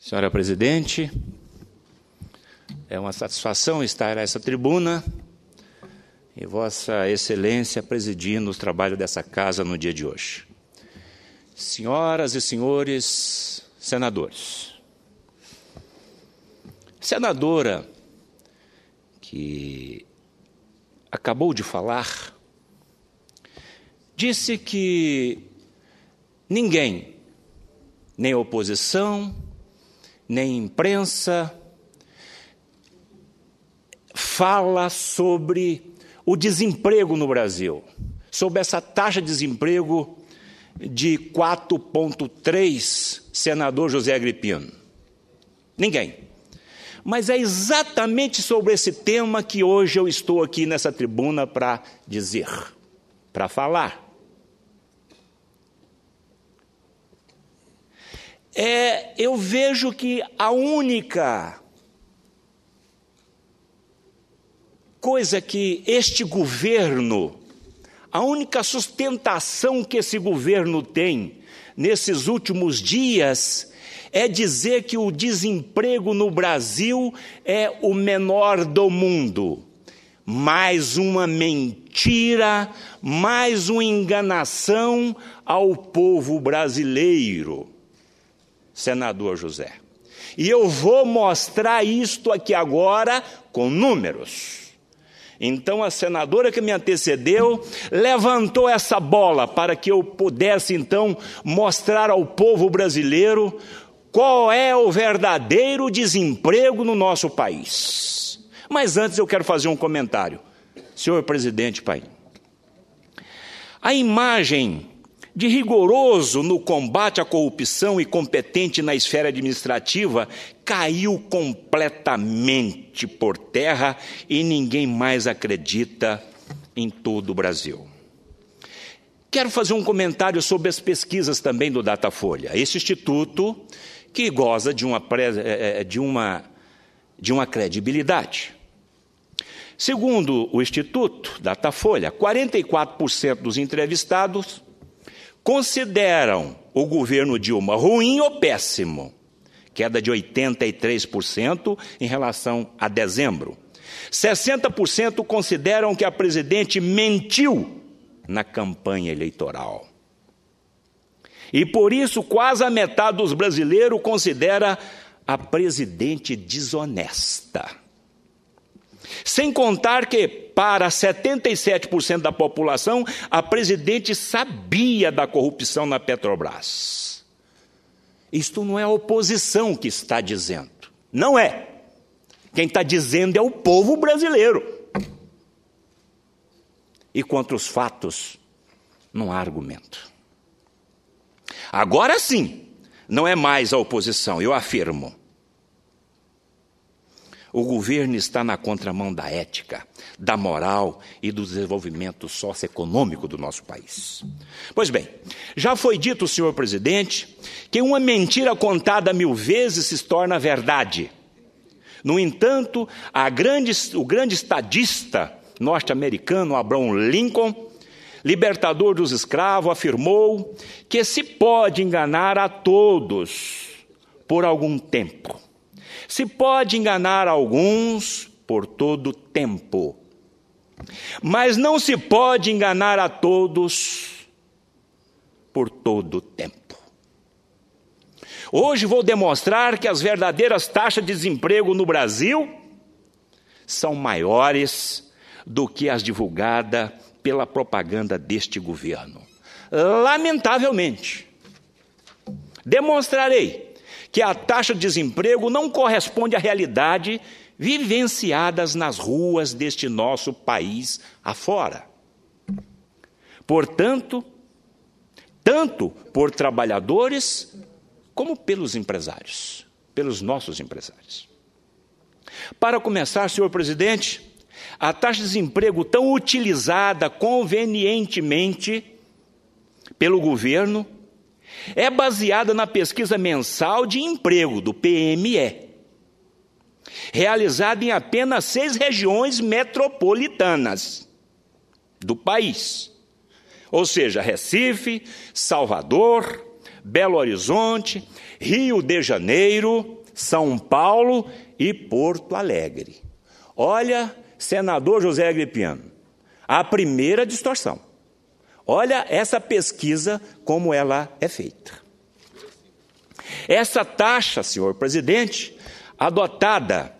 Senhora Presidente, é uma satisfação estar nessa tribuna e Vossa Excelência presidindo o trabalho dessa casa no dia de hoje. Senhoras e senhores senadores, senadora que acabou de falar, disse que ninguém, nem a oposição, nem a imprensa, fala sobre o desemprego no Brasil, sobre essa taxa de desemprego de 4,3%, senador José Agripino. Ninguém. Mas é exatamente sobre esse tema que hoje eu estou aqui nessa tribuna para dizer, para falar. Eu vejo que a única coisa que este governo, a única sustentação que esse governo tem nesses últimos dias é dizer que o desemprego no Brasil é o menor do mundo. Mais uma mentira, mais uma enganação ao povo brasileiro, senador José. E eu vou mostrar isto aqui agora com números. Então, a senadora que me antecedeu levantou essa bola para que eu pudesse, então, mostrar ao povo brasileiro qual é o verdadeiro desemprego no nosso país. Mas antes eu quero fazer um comentário. Senhor Presidente Paim, a imagem de rigoroso no combate à corrupção e competente na esfera administrativa caiu completamente por terra e ninguém mais acredita em todo o Brasil. Quero fazer um comentário sobre as pesquisas também do Datafolha. Esse instituto que goza de uma credibilidade. Segundo o Instituto Datafolha, 44% dos entrevistados consideram o governo Dilma ruim ou péssimo, queda de 83% em relação a dezembro. 60% consideram que a presidente mentiu na campanha eleitoral. E por isso quase a metade dos brasileiros considera a presidente desonesta. Sem contar que, para 77% da população, a presidente sabia da corrupção na Petrobras. Isto não é a oposição que está dizendo. Não é. Quem está dizendo é o povo brasileiro. E contra os fatos, não há argumento. Agora sim, não é mais a oposição, eu afirmo. O governo está na contramão da ética, da moral e do desenvolvimento socioeconômico do nosso país. Pois bem, já foi dito, senhor presidente, que uma mentira contada 1000 vezes se torna verdade. No entanto, o grande estadista norte-americano Abraham Lincoln, libertador dos escravos, afirmou que se pode enganar a todos por algum tempo. Se pode enganar alguns por todo o tempo, mas não se pode enganar a todos por todo o tempo. Hoje vou demonstrar que as verdadeiras taxas de desemprego no Brasil são maiores do que as divulgadas pela propaganda deste governo. Lamentavelmente, demonstrarei que a taxa de desemprego não corresponde à realidade vivenciadas nas ruas deste nosso país afora. Portanto, tanto por trabalhadores como pelos empresários, pelos nossos empresários. Para começar, senhor presidente, a taxa de desemprego tão utilizada convenientemente pelo governo é baseada na pesquisa mensal de emprego do PME, realizada em apenas 6 regiões metropolitanas do país, ou seja, Recife, Salvador, Belo Horizonte, Rio de Janeiro, São Paulo e Porto Alegre. Olha, senador José Agripiano, a primeira distorção. Olha essa pesquisa como ela é feita. Essa taxa, senhor presidente, adotada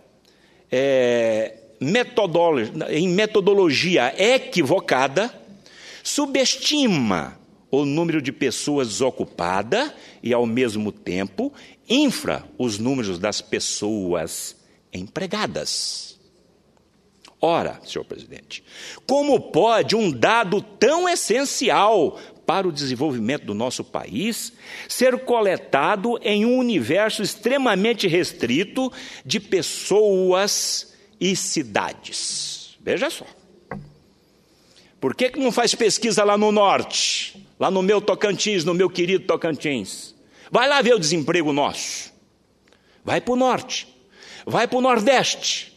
em metodologia equivocada, subestima o número de pessoas desocupadas e, ao mesmo tempo, infla os números das pessoas empregadas. Ora, senhor presidente, como pode um dado tão essencial para o desenvolvimento do nosso país ser coletado em um universo extremamente restrito de pessoas e cidades? Veja só. Por que não faz pesquisa lá no norte, lá no meu Tocantins, no meu querido Tocantins? Vai lá ver o desemprego nosso. Vai para o norte, vai para o nordeste.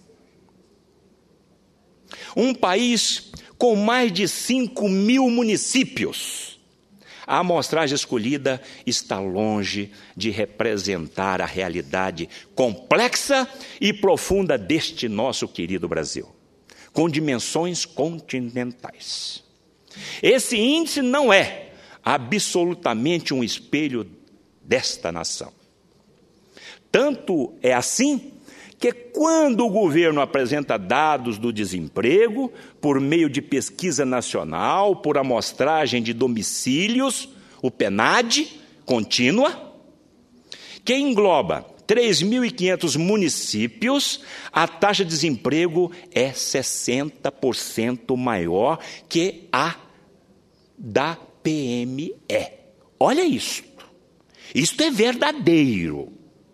Um país com mais de 5.000 municípios. A amostragem escolhida está longe de representar a realidade complexa e profunda deste nosso querido Brasil, com dimensões continentais. Esse índice não é absolutamente um espelho desta nação. Tanto é assim que quando o governo apresenta dados do desemprego, por meio de pesquisa nacional, por amostragem de domicílios, o PNAD, contínua, que engloba 3.500 municípios, a taxa de desemprego é 60% maior que a da PME. Olha isto. Isto é verdadeiro.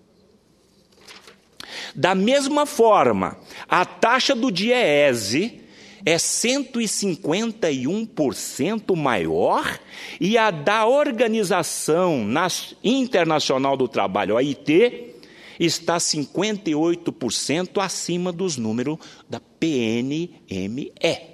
Da mesma forma, a taxa do DIEESE é 151% maior e a da Organização Internacional do Trabalho, a OIT, está 58% acima dos números da PNME.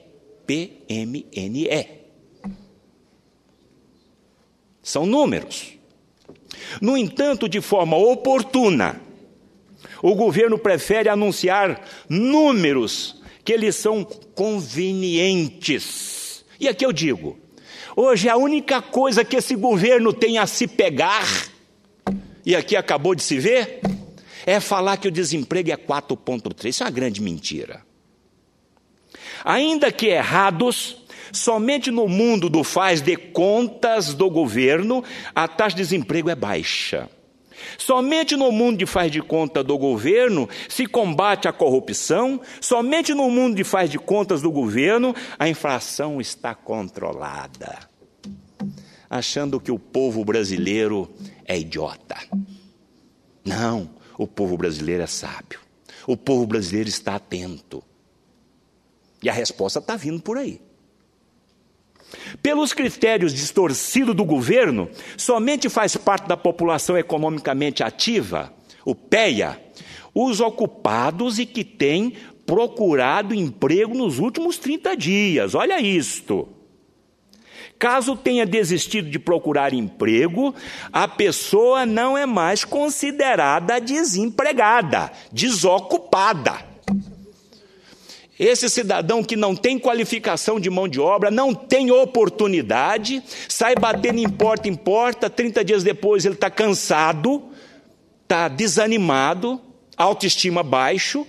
São números. No entanto, de forma oportuna, o governo prefere anunciar números que lhes são convenientes. E aqui eu digo, hoje a única coisa que esse governo tem a se pegar, e aqui acabou de se ver, é falar que o desemprego é 4,3%. Isso é uma grande mentira. Ainda que errados, somente no mundo do faz de contas do governo, a taxa de desemprego é baixa. Somente no mundo de faz de conta do governo se combate a corrupção, somente no mundo de faz de contas do governo a inflação está controlada. Achando que o povo brasileiro é idiota. Não, o povo brasileiro é sábio. O povo brasileiro está atento. E a resposta está vindo por aí. Pelos critérios distorcidos do governo, somente faz parte da população economicamente ativa, o PEA, os ocupados e que têm procurado emprego nos últimos 30 dias. Olha isto. Caso tenha desistido de procurar emprego, a pessoa não é mais considerada desempregada, desocupada. Esse cidadão que não tem qualificação de mão de obra, não tem oportunidade, sai batendo em porta, 30 dias depois ele está cansado, está desanimado, autoestima baixo,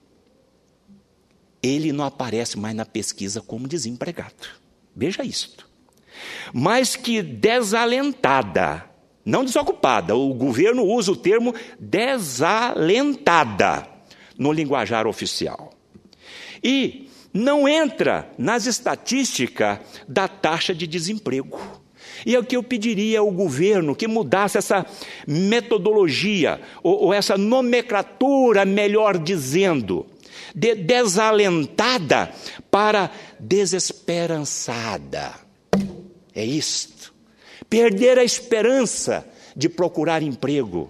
ele não aparece mais na pesquisa como desempregado. Veja isto. Mas que desalentada, não desocupada, o governo usa o termo desalentada no linguajar oficial. E não entra nas estatísticas da taxa de desemprego. E é o que eu pediria ao governo, que mudasse essa metodologia, ou essa nomenclatura, melhor dizendo, de desalentada para desesperançada. É isto. Perder a esperança de procurar emprego.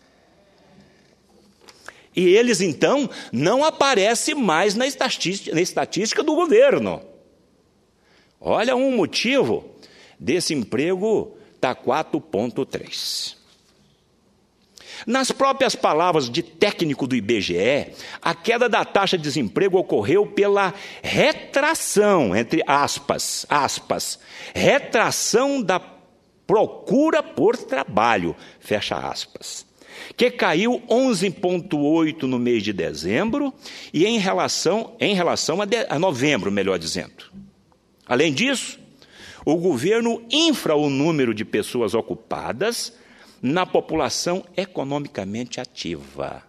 E eles, então, não aparecem mais na estatística do governo. Olha um motivo desse emprego está 4,3. Nas próprias palavras de técnico do IBGE, a queda da taxa de desemprego ocorreu pela retração, entre aspas, retração da procura por trabalho, fecha aspas, que caiu 11,8 no mês de dezembro e em relação a novembro, melhor dizendo. Além disso, o governo infra o número de pessoas ocupadas na população economicamente ativa.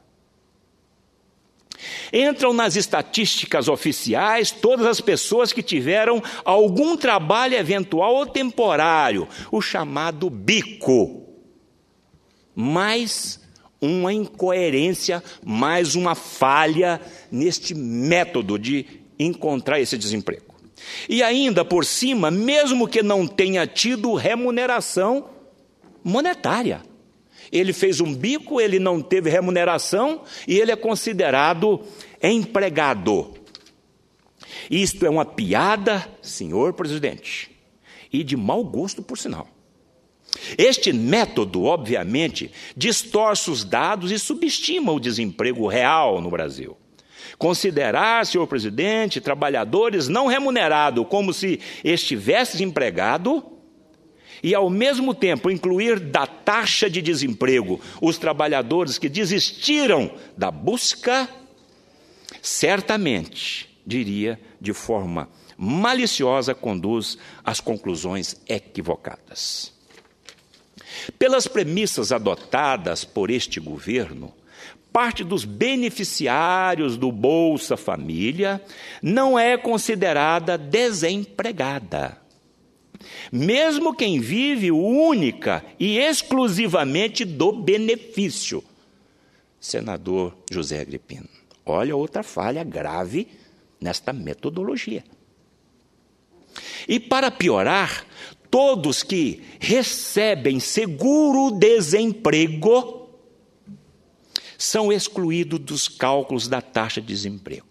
Entram nas estatísticas oficiais todas as pessoas que tiveram algum trabalho eventual ou temporário, o chamado bico. Mais uma incoerência, mais uma falha neste método de encontrar esse desemprego. E ainda por cima, mesmo que não tenha tido remuneração monetária. Ele fez um bico, ele não teve remuneração e ele é considerado empregado. Isto é uma piada, senhor presidente, e de mau gosto, por sinal. Este método, obviamente, distorce os dados e subestima o desemprego real no Brasil. Considerar, senhor presidente, trabalhadores não remunerados como se estivesse desempregado e, ao mesmo tempo, incluir da taxa de desemprego os trabalhadores que desistiram da busca, certamente, diria, de forma maliciosa, conduz às conclusões equivocadas. Pelas premissas adotadas por este governo, parte dos beneficiários do Bolsa Família não é considerada desempregada. Mesmo quem vive única e exclusivamente do benefício. Senador José Agripino, olha outra falha grave nesta metodologia. E para piorar, todos que recebem seguro-desemprego são excluídos dos cálculos da taxa de desemprego,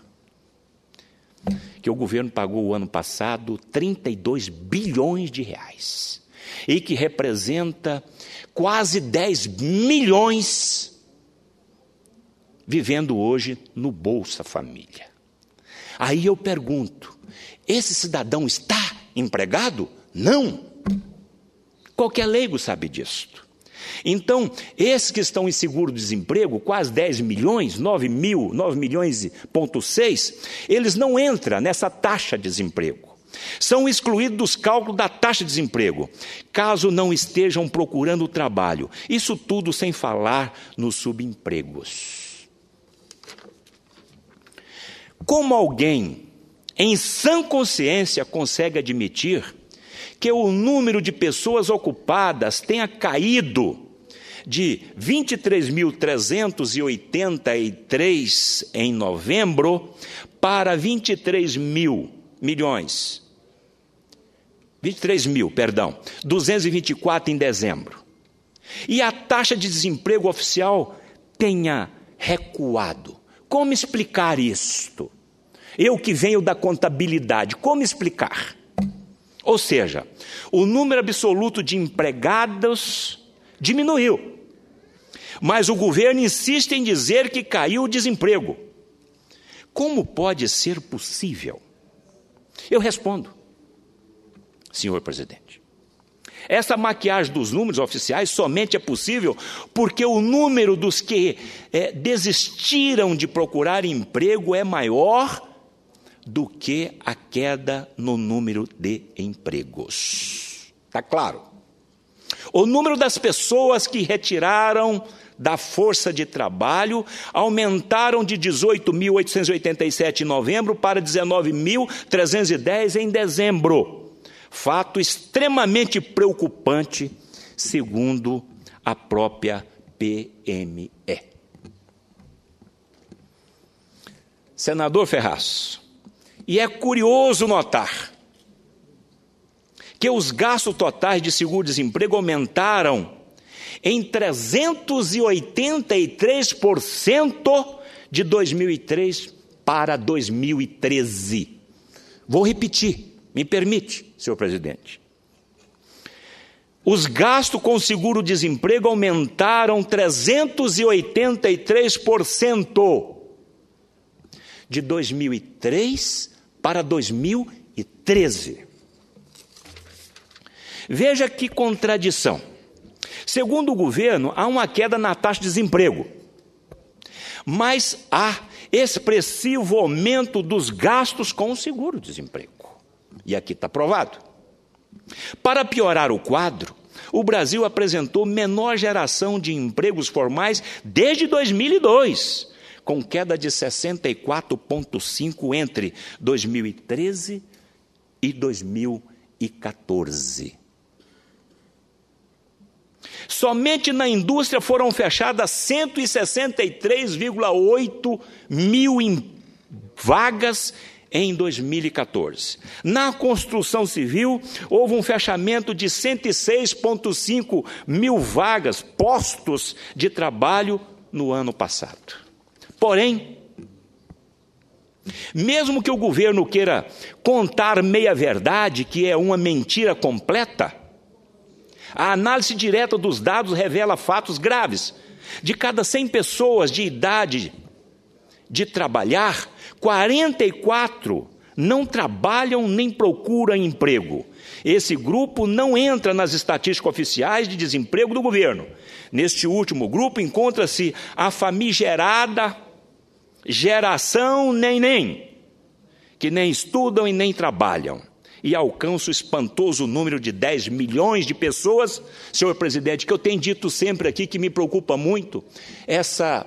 que o governo pagou o ano passado 32 bilhões de reais, e que representa quase 10 milhões vivendo hoje no Bolsa Família. Aí eu pergunto, esse cidadão está empregado? Não. Qualquer leigo sabe disso. Então, esses que estão em seguro-desemprego, quase 10 milhões, 9 milhões e ponto 6, eles não entram nessa taxa de desemprego. São excluídos dos cálculos da taxa de desemprego, caso não estejam procurando trabalho. Isso tudo sem falar nos subempregos. Como alguém, em sã consciência, consegue admitir que o número de pessoas ocupadas tenha caído de 23.383 em novembro para 224 em dezembro. E a taxa de desemprego oficial tenha recuado. Como explicar isto? Eu que venho da contabilidade, como explicar? Ou seja, o número absoluto de empregados diminuiu, mas o governo insiste em dizer que caiu o desemprego. Como pode ser possível? Eu respondo, senhor presidente. Essa maquiagem dos números oficiais somente é possível porque o número dos que desistiram de procurar emprego é maior do que a queda no número de empregos. Está claro? O número das pessoas que retiraram da força de trabalho aumentaram de 18.887 em novembro para 19.310 em dezembro. Fato extremamente preocupante, segundo a própria PME. Senador Ferraz, e é curioso notar que os gastos totais de seguro-desemprego aumentaram em 383% de 2003 para 2013. Vou repetir, me permite, senhor presidente. os gastos com seguro-desemprego aumentaram 383% de 2003 para 2013. Veja que contradição. Segundo o governo, há uma queda na taxa de desemprego, mas há expressivo aumento dos gastos com o seguro-desemprego. E aqui está provado. Para piorar o quadro, o Brasil apresentou menor geração de empregos formais desde 2002, com queda de 64,5% entre 2013 e 2014. Somente na indústria foram fechadas 163,8 mil vagas em 2014. Na construção civil, houve um fechamento de 106,5 mil vagas, postos de trabalho no ano passado. Porém, mesmo que o governo queira contar meia-verdade, que é uma mentira completa, a análise direta dos dados revela fatos graves. De cada 100 pessoas de idade de trabalhar, 44 não trabalham nem procuram emprego. Esse grupo não entra nas estatísticas oficiais de desemprego do governo. Neste último grupo encontra-se a famigerada geração neném, que nem estudam e nem trabalham, e alcança o espantoso número de 10 milhões de pessoas, senhor presidente, que eu tenho dito sempre aqui que me preocupa muito, essa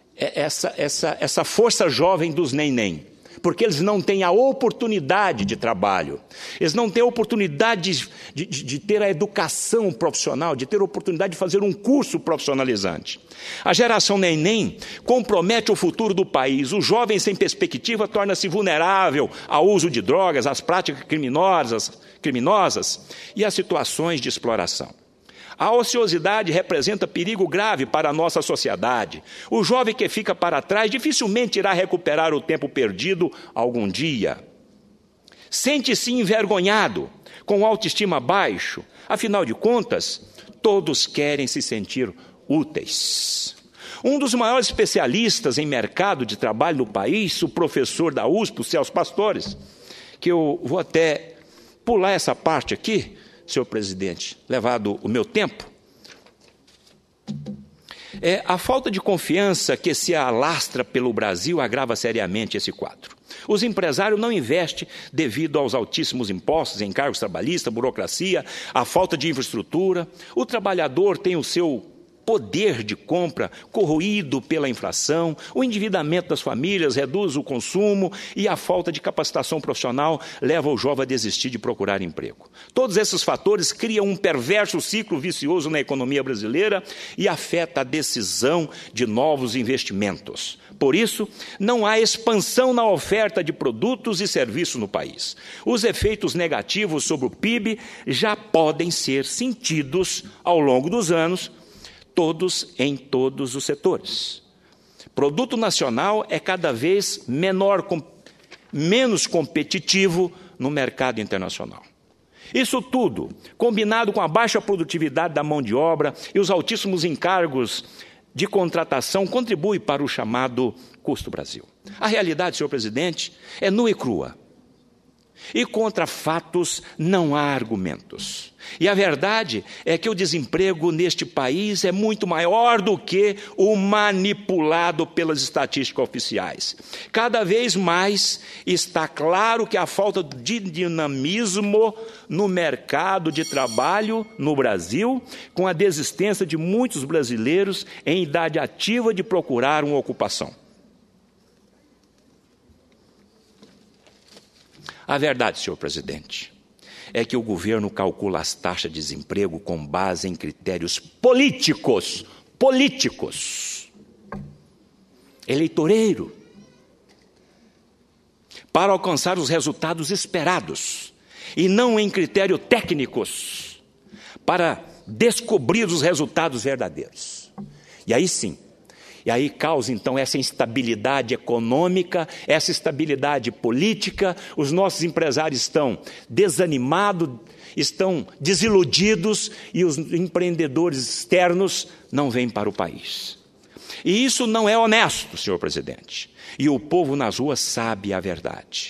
força jovem dos neném, porque eles não têm a oportunidade de trabalho, eles não têm a oportunidade de ter a educação profissional, de ter a oportunidade de fazer um curso profissionalizante. A geração neném compromete o futuro do país. O jovem sem perspectiva torna-se vulnerável ao uso de drogas, às práticas criminosas e às situações de exploração. A ociosidade representa perigo grave para a nossa sociedade. O jovem que fica para trás dificilmente irá recuperar o tempo perdido algum dia. Sente-se envergonhado, com autoestima baixo. Afinal de contas, todos querem se sentir úteis. Um dos maiores especialistas em mercado de trabalho do país, o professor da USP, o Celso Pastores, que eu vou até pular essa parte aqui, senhor presidente, levado o meu tempo, a falta de confiança que se alastra pelo Brasil agrava seriamente esse quadro. Os empresários não investem devido aos altíssimos impostos, encargos trabalhistas, burocracia, a falta de infraestrutura. O trabalhador tem o seu poder de compra corroído pela inflação, o endividamento das famílias reduz o consumo e a falta de capacitação profissional leva o jovem a desistir de procurar emprego. Todos esses fatores criam um perverso ciclo vicioso na economia brasileira e afeta a decisão de novos investimentos. Por isso, não há expansão na oferta de produtos e serviços no país. Os efeitos negativos sobre o PIB já podem ser sentidos ao longo dos anos, em todos os setores. Produto nacional é cada vez menos competitivo no mercado internacional. Isso tudo, combinado com a baixa produtividade da mão de obra e os altíssimos encargos de contratação, contribui para o chamado custo Brasil. A realidade, senhor presidente, é nua e crua. E contra fatos não há argumentos. E a verdade é que o desemprego neste país é muito maior do que o manipulado pelas estatísticas oficiais. Cada vez mais está claro que a falta de dinamismo no mercado de trabalho no Brasil, com a desistência de muitos brasileiros em idade ativa de procurar uma ocupação. A verdade, senhor presidente, é que o governo calcula as taxas de desemprego com base em critérios políticos, eleitoreiro, para alcançar os resultados esperados, e não em critérios técnicos, para descobrir os resultados verdadeiros. E aí sim, E aí causa, então, essa instabilidade econômica, essa instabilidade política. Os nossos empresários estão desanimados, estão desiludidos, e os empreendedores externos não vêm para o país. E isso não é honesto, senhor presidente. E o povo nas ruas sabe a verdade.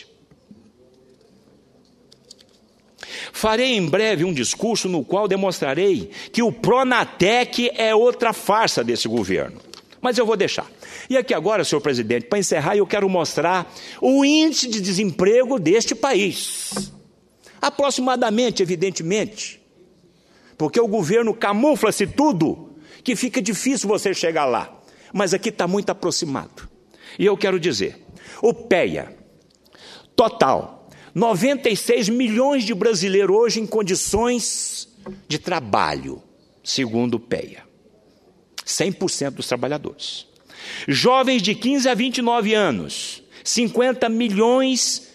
Farei em breve um discurso no qual demonstrarei que o Pronatec é outra farsa desse governo. Mas eu vou deixar. E aqui agora, senhor presidente, para encerrar, eu quero mostrar o índice de desemprego deste país. Aproximadamente, evidentemente, porque o governo camufla-se tudo, que fica difícil você chegar lá. Mas aqui está muito aproximado. E eu quero dizer, o PEA, total, 96 milhões de brasileiros hoje em condições de trabalho, segundo o PEA. 100% dos trabalhadores. Jovens de 15 a 29 anos, 50 milhões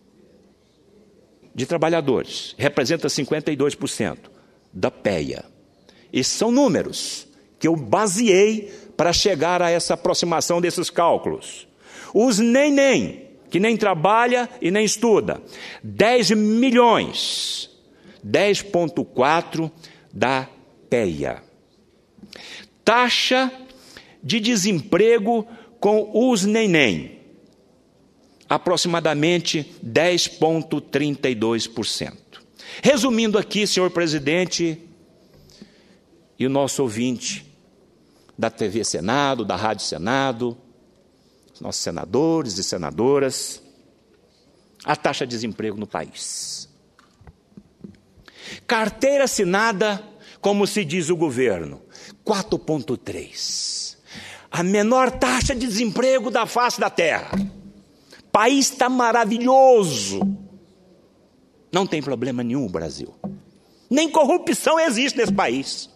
de trabalhadores, representa 52% da PEA. Esses são números que eu baseei para chegar a essa aproximação desses cálculos. Os nem, que nem trabalha e nem estuda, 10 milhões, 10,4% da PEA. Taxa de desemprego com os neném, aproximadamente 10,32%. Resumindo aqui, senhor presidente, e o nosso ouvinte da TV Senado, da Rádio Senado, os nossos senadores e senadoras, a taxa de desemprego no país. Carteira assinada, como se diz o governo, 4,3%. A menor taxa de desemprego da face da terra. O país está maravilhoso. Não tem problema nenhum o Brasil. Nem corrupção existe nesse país.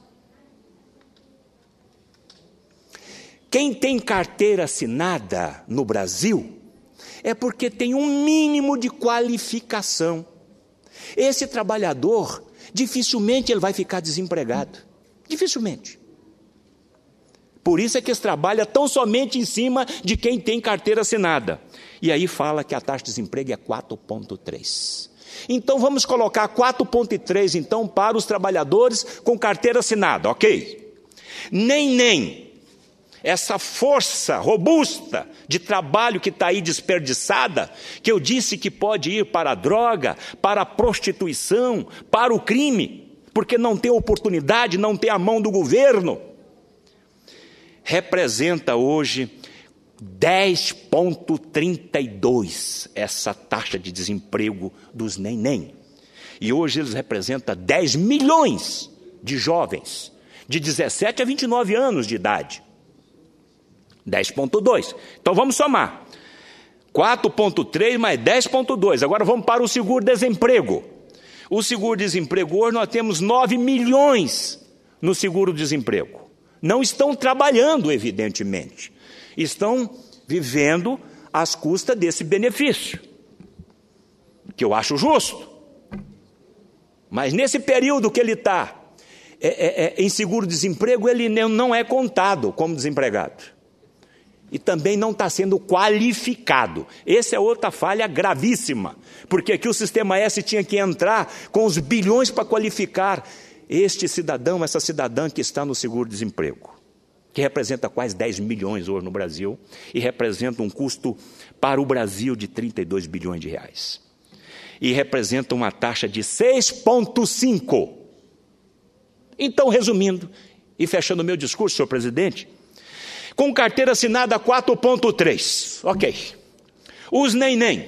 Quem tem carteira assinada no Brasil é porque tem um mínimo de qualificação. Esse trabalhador, dificilmente ele vai ficar desempregado. Dificilmente. Por isso é que eles trabalham tão somente em cima de quem tem carteira assinada. E aí fala que a taxa de desemprego é 4,3%. Então vamos colocar 4,3% então para os trabalhadores com carteira assinada, ok? Nem. Essa força robusta de trabalho que está aí desperdiçada, que eu disse que pode ir para a droga, para a prostituição, para o crime, porque não tem oportunidade, não tem a mão do governo, representa hoje 10,32% essa taxa de desemprego dos nem. E hoje eles representam 10 milhões de jovens, de 17 a 29 anos de idade. 10,2%. Então vamos somar. 4,3% mais 10,2%. Agora vamos para o seguro-desemprego. O seguro-desemprego, hoje nós temos 9 milhões no seguro-desemprego. Não estão trabalhando, evidentemente. Estão vivendo às custas desse benefício, que eu acho justo. Mas nesse período que ele está em seguro-desemprego, ele não é contado como desempregado. E também não está sendo qualificado. Essa é outra falha gravíssima, porque aqui o Sistema S tinha que entrar com os bilhões para qualificar este cidadão, essa cidadã que está no seguro-desemprego, que representa quase 10 milhões hoje no Brasil, e representa um custo para o Brasil de 32 bilhões de reais. E representa uma taxa de 6,5%. Então, resumindo e fechando o meu discurso, senhor presidente, com carteira assinada 4,3%, ok. Os nem,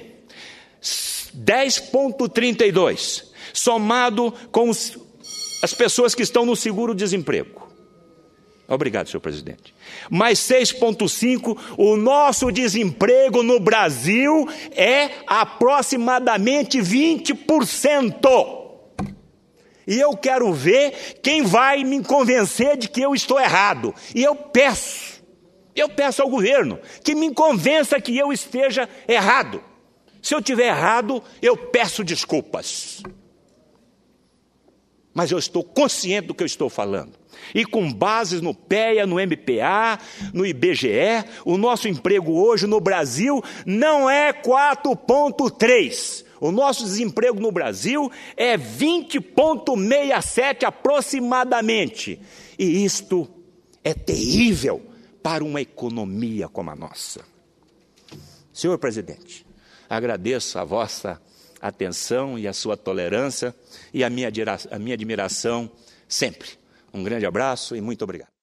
10,32%, somado com as pessoas que estão no seguro-desemprego. Obrigado, senhor presidente. Mais 6,5%, o nosso desemprego no Brasil é aproximadamente 20%. E eu quero ver quem vai me convencer de que eu estou errado. E eu peço ao governo que me convença que eu esteja errado. Se eu estiver errado, eu peço desculpas. mas eu estou consciente do que eu estou falando. E com bases no PEA, no MPA, no IBGE, o nosso emprego hoje no Brasil não é 4,3. O nosso desemprego no Brasil é 20,67 aproximadamente. E isto é terrível para uma economia como a nossa. Senhor presidente, agradeço a vossa atenção e a sua tolerância e a minha admiração sempre. Um grande abraço e muito obrigado.